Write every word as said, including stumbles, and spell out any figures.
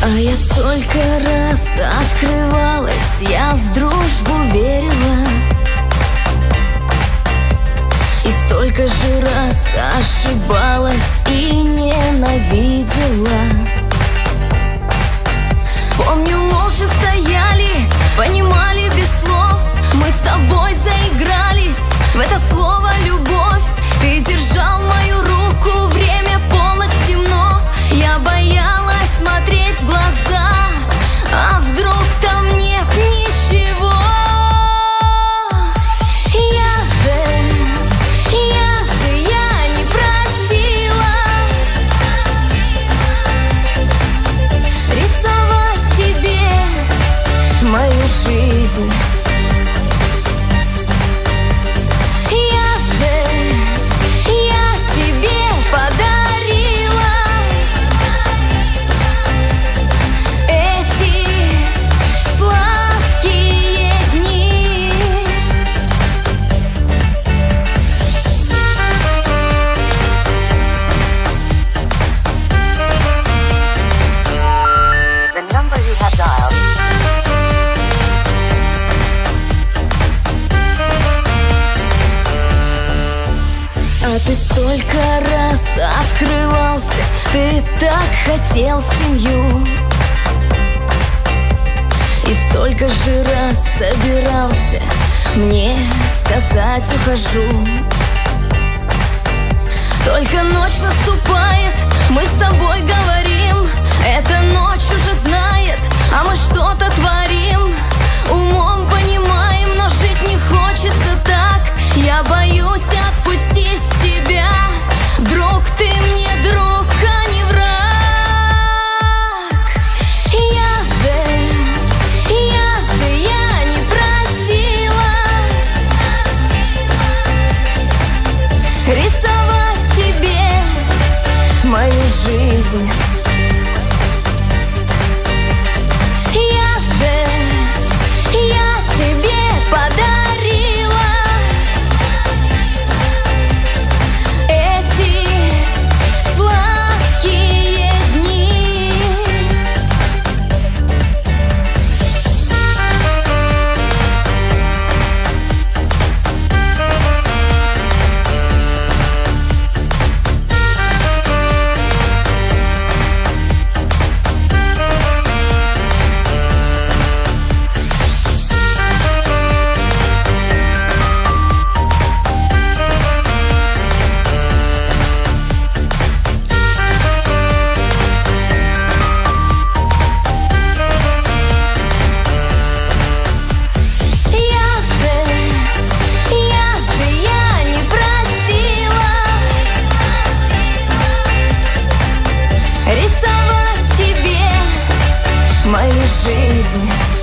я столько раз открывалась, я в дружбу верила, и столько же раз ошибалась и ненавидела. Помню, молча стояли, понимали без слов. Мы с тобой заигрались в это слово «любовь». Ты держал мою руку, время полночь, темно. Я боялась смотреть в глаза, а вдруг там нет ничего. Я же, я же, я не просила рисовать тебе мою жизнь. Я же, я тебе подарила эти сладкие дни. The number you have dialed. А ты столько раз открывался, ты так хотел семью, и столько же раз собирался мне сказать ухожу. Только ночь наступает, мы с тобой говорим, эта ночь уже знает, а мы что-то творим. Умом понимаем, но жить не хочется так. Я боюсь отпустить тебя. Вдруг ты мне друг, а не враг. Я же, я же, я не просила рисовать тебе мою жизнь. Я же, я тебе подарила эти сладкие дни. Я же, я же, я не просила рисовать тебе мою жизнь.